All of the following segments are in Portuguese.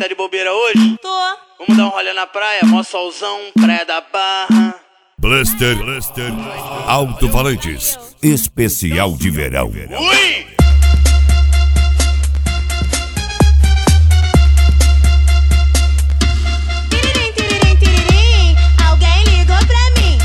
tá de bobeira hoje? Tô. Vamos dar um rolê na praia, mó solzão, praia da Barra. Blaster Alto-Falantes, especial de verão. Ui! Alguém ligou pra mim.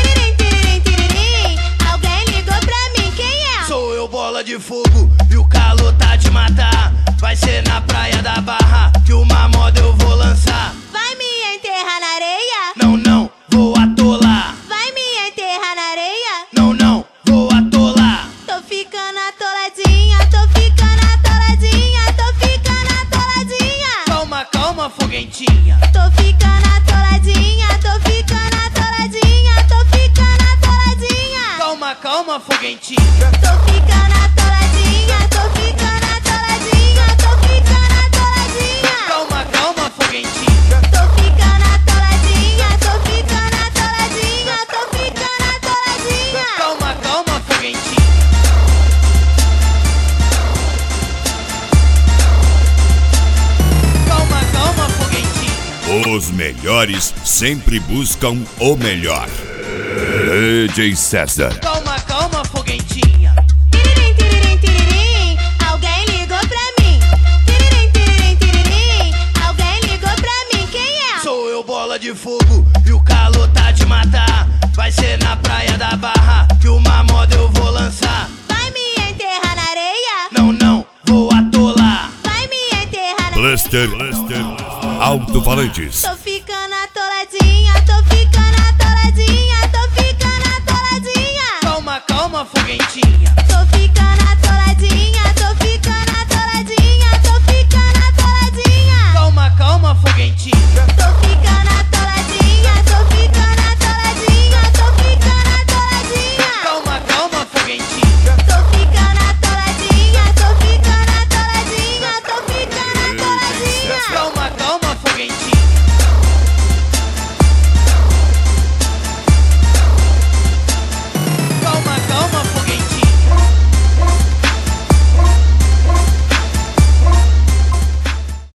Alguém ligou pra mim. Quem é? Sou eu, bola de fogo, e o calor tá de matar. Vai ser na praia da Barra que uma moda eu vou lançar. Vai me enterrar na areia? Não, não, vou atolar. Vai me enterrar na areia? Não, não, vou atolar. Tô ficando atoladinha, tô ficando atoladinha, tô ficando atoladinha. Calma, calma, foguentinha. Tô ficando atoladinha, tô ficando atoladinha, tô ficando atoladinha. Calma, calma, foguentinha. Tô ficando atoladinha, tô ficando atoladinha, tô ficando atoladinha. Calma, calma, foguentinha. Tô ficando atoladinha, tô ficando atoladinha, tô ficando atoladinha. Calma, calma, foguentinha. Calma, calma, foguentinha. Os melhores sempre buscam o melhor. DJ César. Calma, calma, foguentinha. Alguém ligou pra mim. Alguém ligou pra mim. Quem é? Sou eu, bola de fogo, e o calor tá de matar. Vai ser na praia da Barra que uma moda eu vou lançar. Vai me enterrar na areia? Não, não, vou atolar. Vai me enterrar na Blaster Alto-Falantes. Tô ficando atoladinha, tô ficando atoladinha, tô ficando atoladinha. Calma, calma, foguentinha.